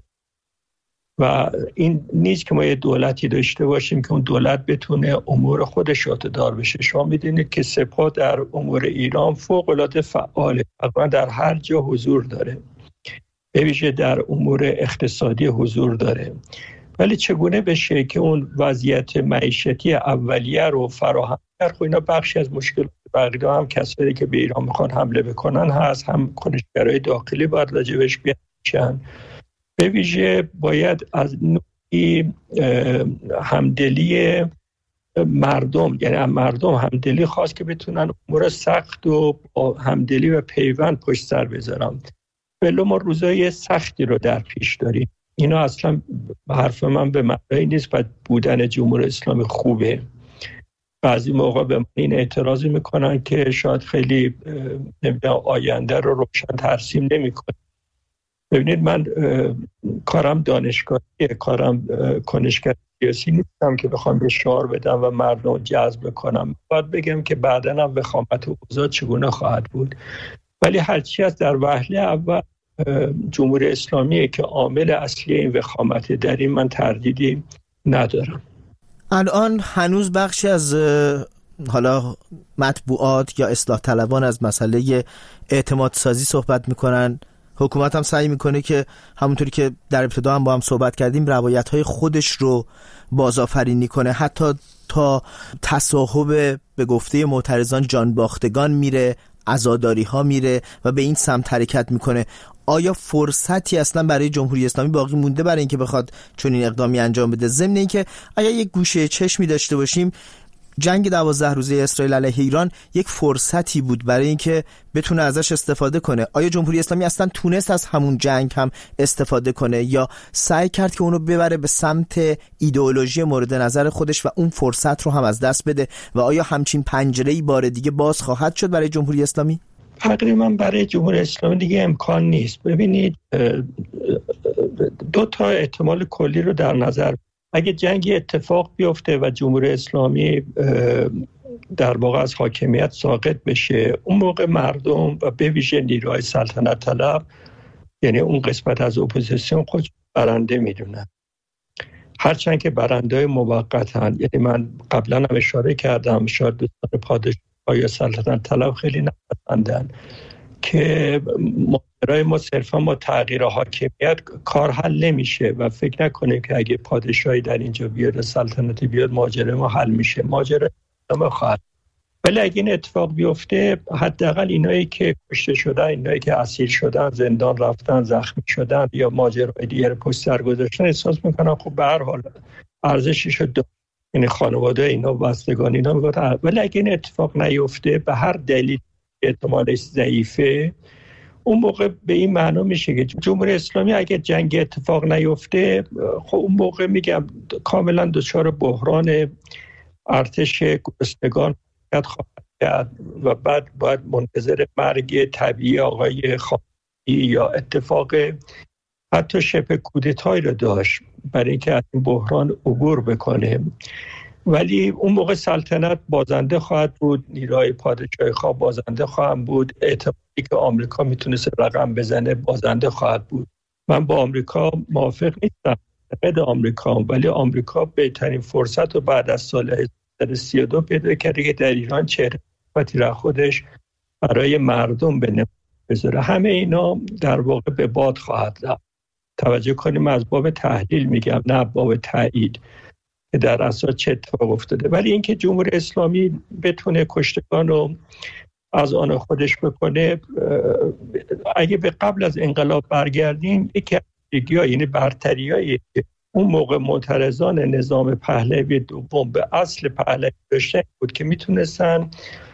و این نیست که ما یه دولتی داشته باشیم که اون دولت بتونه امور خودش شاته‌دار بشه. شما میدونید که سپاه در امور ایران فوق‌العاده فعاله، تقریبا در هر جا حضور داره، به ویژه در امور اقتصادی حضور داره. ولی چگونه بشه که اون وضعیت معیشتی اولیه رو فراهم کرد؟ خب اینا بخشی از مشکلات بقیه هم کسایی که به ایران میخوان حمله بکنن هست، هم کنشگرای داخلی باید راجبش بیان. به ویژه باید از نوعی همدلی مردم، یعنی مردم همدلی خواست که بتونن امور سخت و با همدلی و پیوند پشت سر بذارن. ولی ما روزای سختی رو در پیش داریم. اینا اصلا حرف من به معنی نیست و بودن جمهوری اسلامی خوبه. بعضی موقع به من این اعتراضی میکنن که شاید خیلی آینده رو روشن ترسیم نمیکنه. ببینید من کارم دانشگاهیه، کارم کنشگر سیاسی نیستم که بخوام به شعار بدم و مردم جذب کنم. باید بگم که بعداً هم وخامت و اوضاع چگونه خواهد بود. ولی هرچی از در وهله اول جمهوری اسلامیه که عامل اصلی این وخامت، در این من تردیدی ندارم. الان هنوز بخشی از حالا مطبوعات یا اصلاح طلبان از مسئله اعتماد سازی صحبت میکنن. حکومت هم سعی میکنه که همونطوری که در ابتدا هم با هم صحبت کردیم روایت‌های خودش رو بازآفرینی کنه، حتی تا تصاحب به گفته معترضان جانباختگان میره، عزاداری ها میره و به این سمت حرکت میکنه. آیا فرصتی اصلا برای جمهوری اسلامی باقی مونده برای اینکه بخواد چون این اقدامی انجام بده؟ ضمن اینکه اگر یک گوشه چشمی داشته باشیم، جنگ دوازده روزه اسرائیل علیه ایران یک فرصتی بود برای اینکه بتونه ازش استفاده کنه. آیا جمهوری اسلامی اصلا تونست از همون جنگ هم استفاده کنه یا سعی کرد که اونو ببره به سمت ایدئولوژی مورد نظر خودش و اون فرصت رو هم از دست بده؟ و آیا همچین پنجره‌ای بار دیگه باز خواهد شد برای جمهوری اسلامی؟ تقریبا برای جمهوری اسلامی دیگه امکان نیست. ببینید دو تا احتمال کلی رو در نظر، اگه جنگی اتفاق بیفته و جمهوری اسلامی در واقع از حاکمیت ساقط بشه، اون موقع مردم و به ویژه نیروهای سلطنت طلب، یعنی اون قسمت از اپوزیسیون، خود برنده میدونن. هرچند که برنده‌های موقتن. یعنی من قبلا هم اشاره کردم شاید دوستان پادشاه یا سلطنت طلب خیلی نپسندن که ماجرای ما صرفا ما تغییر حاکمیت کار حل نمیشه و فکر نکنیم که اگه پادشاهی در اینجا بیاد، سلطنتی بیاد، ماجرای ما حل میشه. ماجرای ما خواهد. ولی اگه این اتفاق بیفته، حداقل اینایی که کشته شدن، اینایی که اسیر شدن، زندان رفتن، زخمی شدن یا ماجرای دیگر پشت سر گذاشتن، احساس میکنن خب به هر حال ارزشش رو، یعنی خانواده اینا، بستگان اینا میگفتن. ولی اگه این اتفاق نیفته، به هر دلیل احتمالش ضعیفه، اون موقع به این معنا میشه که جمهوری اسلامی اگه جنگ اتفاق نیفته، خب اون موقع میگم کاملا دچار بحران ارتش گرسنگان خواهد کرد و بعد باید منتظر مرگ طبیعی آقای خامنه‌ای یا اتفاق حتی شبه کودتایی رو داشت برای اینکه از این بحران عبور بکنه. ولی اون موقع سلطنت بازنده خواهد بود، نیروهای پادشاهی خواه بازنده خواهند بود، اعتمادی که آمریکا میتونست رقم بزنه بازنده خواهد بود. من با آمریکا موافق نیستم، قد آمریکا، ولی آمریکا بهترین فرصت رو بعد از سال هزار و سیصد و سی و دو پیدا کرده که در ایران چهره را خودش برای مردم بنمایه بذاره. همه اینا در واقع به باد خواهد رفت. توجه کنیم از باب تحلیل میگم، نه باب تایید که در اساس چه اتفاق افتاده. ولی اینکه جمهوری اسلامی بتونه کشتگان رو از آن خودش بکنه، اگه به قبل از انقلاب برگردیم، یکی از ویژگی‌ها، یعنی برتریایی که اون موقع معترضان نظام پهلوی دوم به اصل پهلوی داشتن بود که میتونستن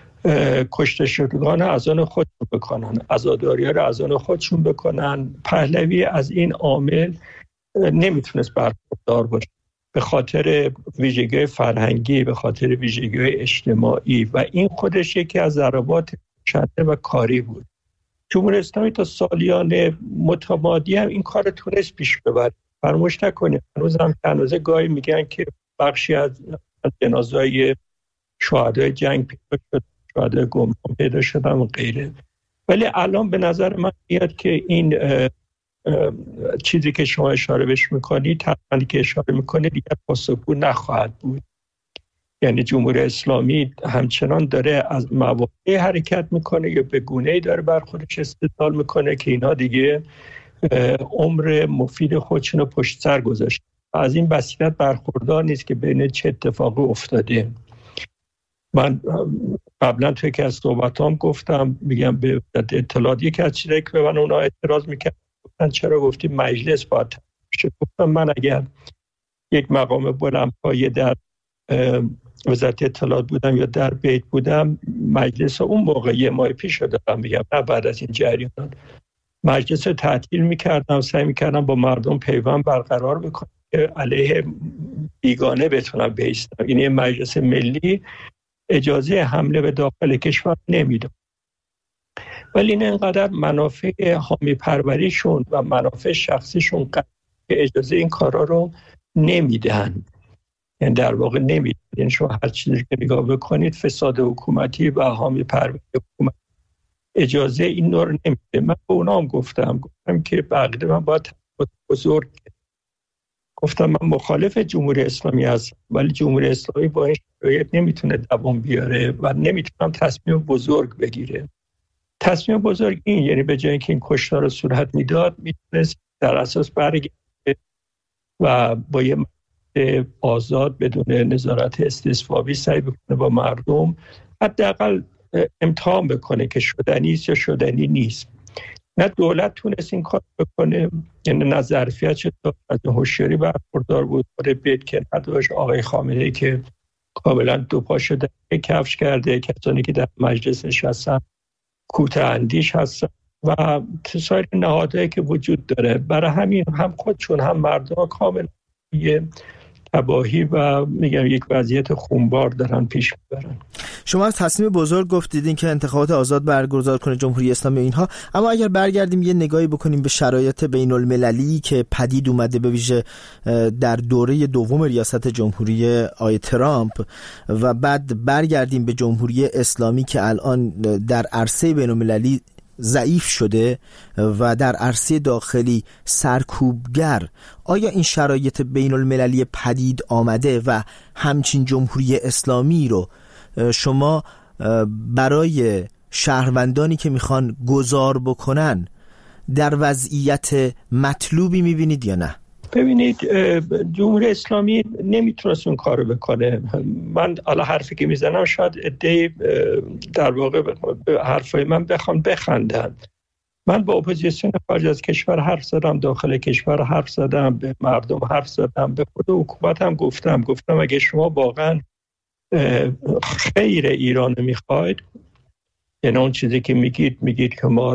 کشته شدگان از آن خودشون بکنن، عزاداری‌ها رو از آن خودشون بکنن. پهلوی از این عامل نمیتونست برخوردار باشه به خاطر ویژگی فرهنگی، به خاطر ویژگی اجتماعی، و این خودش یکی از ضربات شدید و کاری بود. جمهوری اسلامی تا سالیان متمادی هم این کار تونست پیش ببره. فراموش نکنید هنوز هم هنوز گاهی میگن که بخشی از جنازه‌های شهدای جنگ پیدا شد، شهدای گمنام پیدا شدن و غیره. ولی الان به نظر من میاد که این اه اه چیزی که شما اشاره بهش میکنید، تقریبا که اشاره میکنید، دیگر پاسخگو نخواهد بود. یعنی جمهوری اسلامی همچنان داره از مواقعی حرکت میکنه یا به گونه‌ای داره بر خودش استدلال میکنه که اینا دیگه عمر مفید خودشون رو پشت سر گذاشت. از این بصیرت برخوردار نیست که بین چه اتفاقی افتاده. من قبلا توی که از صحبتام گفتم، میگم به اطلاعات یکی از چیزایی که به من اونا اعتراض میکردن، گفتن چرا گفتی مجلس باید تشکیل بشه. گفتم من اگر یک مقام بلندپایه در وزارت اطلاعات بودم یا در بیت بودم، مجلس اون موقع یه ماه پیش دارم میگم، نه بعد از این جریانات، مجلس رو تعطیل میکردم، سعی میکردم با مردم پیوند برقرار بکنم که علیه بیگانه بتونم بایستم. یعنی مجلس ملی اجازه حمله به داخل کشور نمیداد، ولی این اینقدر منافع حامی پروریشون و منافع شخصیشون که اجازه این کارا رو نمیدن. یعنی در واقع نمیدن. یعنی شما هر چیزی که نگاه بکنید، فساد حکومتی و حامی پروری حکومت اجازه این نوع رو نمیده. من به اونا هم گفتم گفتم که بقیده من باید بزرگ گفتم من مخالف جمهوری اسلامی هستم، ولی جمهوری اسلامی با این شرایط نمیتونه دوام بیاره و نمیتونم تصمیم بزرگ بگیره. تصمیم بزرگ این، یعنی به جای اینکه این کشتار رو صورت میداد، میتونست در اساس برگرده و با یه آزاد بدون نظارت استصوابی سعی بکنه با مردم حداقل امتحان بکنه که شدنی است یا شدنی نیست. نه دولت تونست این کار بکنه، یعنی نه ظرفیت شد، از هوشیاری برخوردار بود، بیت که نداشت. آقای خامنه‌ای که کاملا دو پا شده کفش کرده، کسانی که در مجلس نشستن کوته اندیش هستن و سایر نهادهایی که وجود داره. برای همین هم خودشون هم مردم کاملا یه تباهی و میگم یک وضعیت خونبار دارن پیش میبرن. شما از تصمیم بزرگ گفتیدین که انتخابات آزاد برگزار کنه جمهوری اسلامی اینها، اما اگر برگردیم یه نگاهی بکنیم به شرایط بین المللی که پدید اومده به ویژه در دوره دوم ریاست جمهوری آقای ترامپ و بعد برگردیم به جمهوری اسلامی که الان در عرصه بین المللی ضعیف شده و در عرصه داخلی سرکوبگر، آیا این شرایط بین المللی پدید آمده و همچین جمهوری اسلامی رو شما برای شهروندانی که میخوان گذار بکنن در وضعیت مطلوبی میبینید یا نه؟ ببینید، جمهوری اسلامی نمیتونست اون کارو بکنه. من حالا حرفی که میزنم شاید عده‌ای در واقع به حرفای من بخوان بخندن. من با اپوزیسیون خارج از کشور حرف زدم، داخل کشور حرف زدم، به مردم حرف زدم، به خود حکومت هم گفتم گفتم اگه شما واقعا خیر ایران میخواید، یعنی اون چیزی که میگید میگید که ما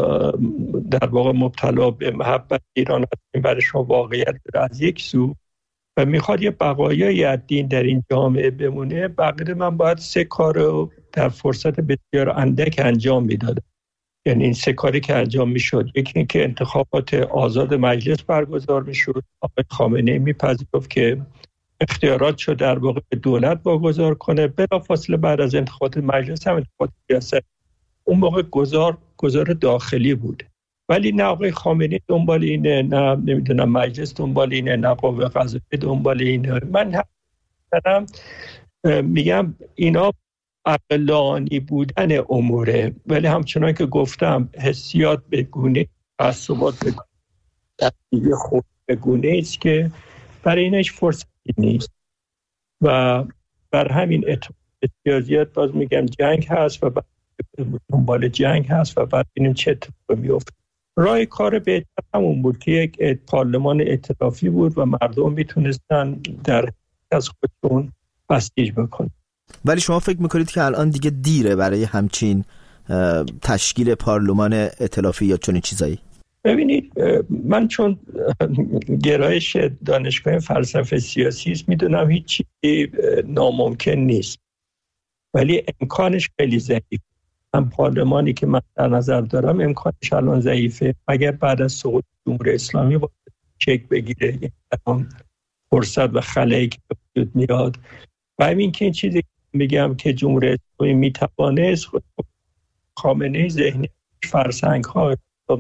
در واقع مبتلا به محبت ایران هستیم، برای شما واقعیت از یک سو و میخواد یه بقایای از دین در این جامعه بمونه، بقیه من باید سه کار رو در فرصت بسیار اندک انجام میدادم. یعنی این سه کاری که انجام میشد، یکی این که انتخابات آزاد مجلس برگزار میشد، آقای خامنه‌ای میپذیرفت که اختیارات شد در واقع به دولت واگذار کنه، بلافاصله بعد از انتخابات مجلس هم انتخابات ریاست. اون موقع گذار گذار داخلی بود، ولی نه آقای خامنه‌ای دنبال اینه، نه نمیدونم مجلس دنبال اینه، نه قوه قضاییه دنبال اینه. من هم میگم اینا عقلانی بودن اموره، ولی همچنان که گفتم حسیات به گونه تعصبات به گونه خود به گونه است که برای این هیچ فرصتی نیست و بر همین احتیاجیت باز میگم جنگ هست و بعد دنبال جنگ هست و بعد ببینیم چه اتفاقی میفته. راه کار بهتر همون بود که یک پارلمان ائتلافی بود و مردم میتونستن در از خودشون بسیج بکنن. ولی شما فکر میکنید که الان دیگه دیره برای همچین تشکیل پارلمان ائتلافی یا چنین چیزایی؟ ببینید، من چون گرایش دانشگاه فلسفه سیاسی است، میدونم هیچ چیزی ناممکن نیست، ولی امکانش خیلی ضعیف. هم پارلمانی که من در نظر دارم امکانش الان ضعیفه، مگر بعد از سقوط جمهوری اسلامی با چک بگیره، یعنی فرصت و خلایی که وجود میاد. و همین که این چیزی میگم که جمهوری اسلامی میتوانست خامنه‌ای ذهنی فرسنگ ها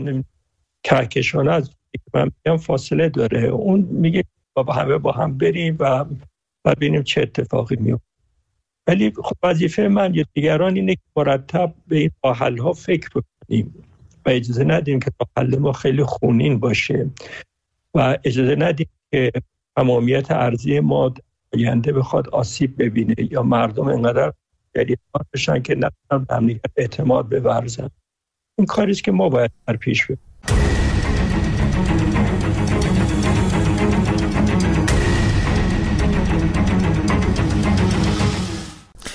کهکشانه از من میگم فاصله داره. اون میگه با همه با هم بریم و ببینیم چه اتفاقی میفته. ولی خب وظیفه من یا دیگران اینه که مرتب به این راه حل ها فکر کنیم و اجازه ندیم که راه حل ما خیلی خونین باشه و اجازه ندیم که تمامیت ارضی ما آینده بخواد آسیب ببینه یا مردم انقدر گریان بشن که نتونن به هم دیگر اعتماد بورزن. این کاریست که ما باید در پیش ببریم.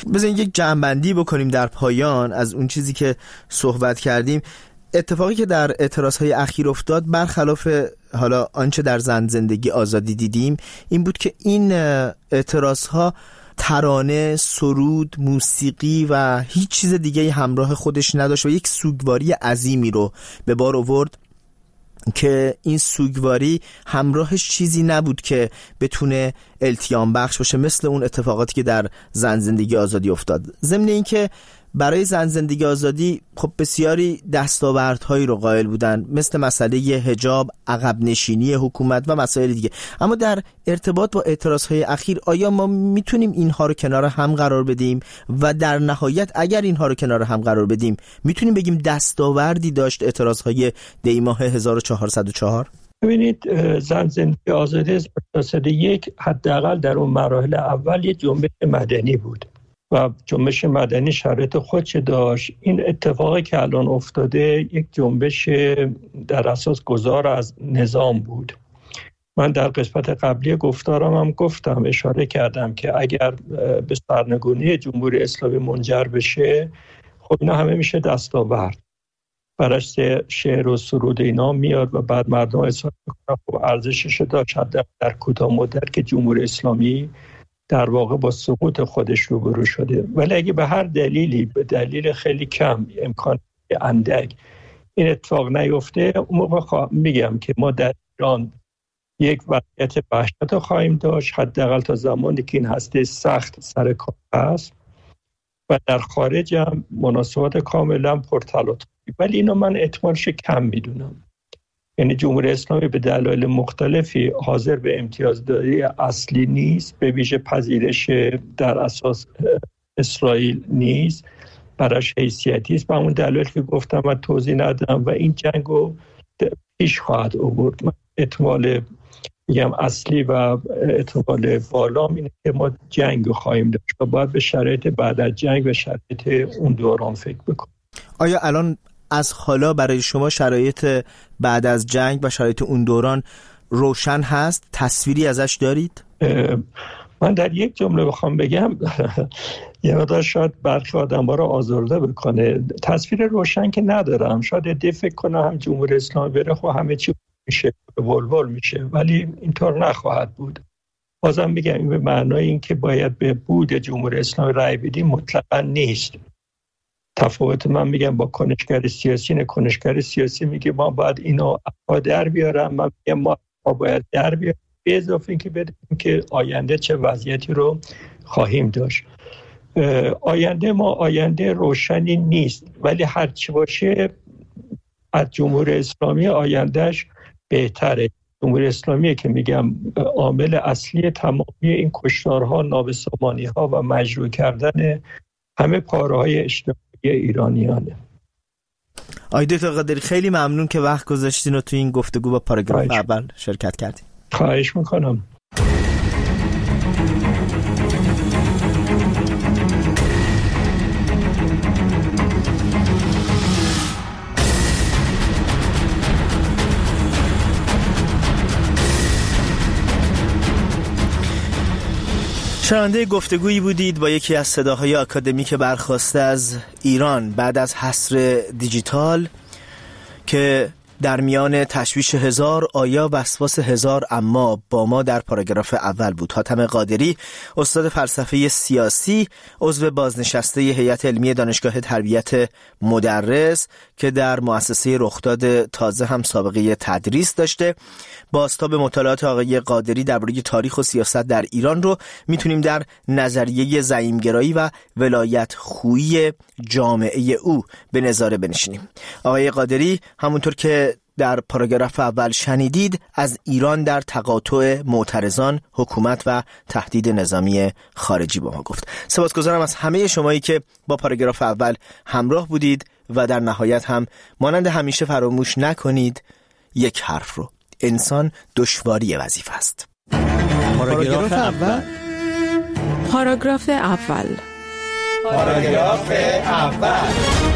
بذارین یک جمع‌بندی بکنیم در پایان از اون چیزی که صحبت کردیم. اتفاقی که در اعتراضهای اخیر افتاد برخلاف حالا آنچه در زن زندگی آزادی دیدیم این بود که این اعتراضها ترانه، سرود، موسیقی و هیچ چیز دیگه همراه خودش نداشت و یک سوگواری عظیمی رو به بار آورد که این سوگواری همراهش چیزی نبود که بتونه التیام بخش باشه، مثل اون اتفاقاتی که در زن زندگی آزادی افتاد. ضمن این که برای زن زندگی آزادی خب بسیاری دستاوردهایی رو قائل بودن، مثل مسئله حجاب، عقب نشینی حکومت و مسائل دیگه. اما در ارتباط با اعتراضهای اخیر آیا ما میتونیم اینها رو کنار هم قرار بدیم و در نهایت اگر اینها رو کنار هم قرار بدیم میتونیم بگیم دستاوردی داشت اعتراضهای دی ماه هزار و چهارصد و چهار؟ ببینید، زن زندگی آزادی هزار و چهارصد و یک حداقل در اون مراحل اول یک جنبش مدنی بود و جنبش مدنی شرایط خودش داشت. این اتفاقی که الان افتاده یک جنبش در اساس گذار از نظام بود. من در قسمت قبلی گفتارم هم گفتم، اشاره کردم که اگر به سرنگونی جمهوری اسلامی منجر بشه خب اینا همه میشه دستاورد، براش شعر و سرود اینا میاد و بعد مردم احساس میکنن خب ارزشش داشت در کوتاه مدت که جمهوری اسلامی در واقع با سقوط خودش روبرو شده. ولی اگه به هر دلیلی، به دلیل خیلی کم، امکان اندک این اتفاق نیفته، اون موقع میگم که ما در ایران یک وضعیت وحشت خواهیم داشت، حداقل تا زمانی که این هسته سخت سر کار هست و در خارج هم مناسبات کاملا پرتلاطمی. ولی اینو من احتمالش کم میدونم. یعنی جمهوری اسلامی به دلایل مختلفی حاضر به امتیازداری اصلی نیست، به ویژه پذیرش در اساس اسرائیل نیست، براش حیثیتی است. به همون دلایل که گفتم و توضیح ندادم و این جنگ رو پیش خواهد آورد. من احتمال میگم اصلی و احتمال بالام اینه که ما جنگ رو خواهیم داشت و باید به شرایط بعد از جنگ و شرایط اون دوران فکر بکنیم. آیا الان از حالا برای شما شرایط بعد از جنگ و شرایط اون دوران روشن هست؟ تصویری ازش دارید؟ من در یک جمله بخوام بگم یه مقدار شاید برخی آدم‌ها رو آزرده بکنه. تصویر روشن که ندارم. شاید ادعا فکر کنه هم جمهوری اسلامی بره خب همه چی میشه، ولول میشه، ولی اینطور نخواهد بود. بازم میگم این به معنای این که باید به بود جمهوری اسلامی رأی بدیم مطلقاً نیست. تفاوت من میگم با کنشگر سیاسی، نه کنشگر سیاسی میگه ما باید اینو در بیارم، من میگم ما باید در بیارم، به اضافه اینکه بدونیم که آینده چه وضعیتی رو خواهیم داشت. آینده ما آینده روشنی نیست، ولی هر چی باشه از جمهوری اسلامی آیندهش بهتره. جمهوری اسلامی که میگم عامل اصلی تمامی این کشتارها، نابسامانی‌ها و مجروح کردن همه پاره‌های اجتماعی ایرانیانه. آقای دکتر قادری خیلی ممنون که وقت گذاشتین و تو این گفتگو با پاراگراف اول شرکت کردین. خواهش میکنم. شنونده گفتگویی بودید با یکی از صداهای آکادمیک برخواسته از ایران بعد از حصر دیجیتال که در میان تشویش هزار آیا وسواس هزار اما با ما در پاراگراف اول بود. حاتم قادری، استاد فلسفه سیاسی، عضو بازنشسته هیئت علمی دانشگاه تربیت مدرس که در مؤسسه رخداد تازه هم سابقه تدریس داشته. بازتاب مطالعات آقای قادری درباره تاریخ و سیاست در ایران رو میتونیم در نظریه زعیم‌گرایی و ولایت خویی جامعه او به نظاره بنشینیم. آقای قادری همونطور که در پاراگراف اول شنیدید از ایران در تقاطع معترضان، حکومت و تهدید نظامی خارجی با ما گفت. سپاسگزارم از همه شمایی که با پاراگراف اول همراه بودید و در نهایت هم مانند همیشه فراموش نکنید یک حرف رو: انسان دشواری وظیفه است. پاراگراف اول پاراگراف اول پاراگراف اول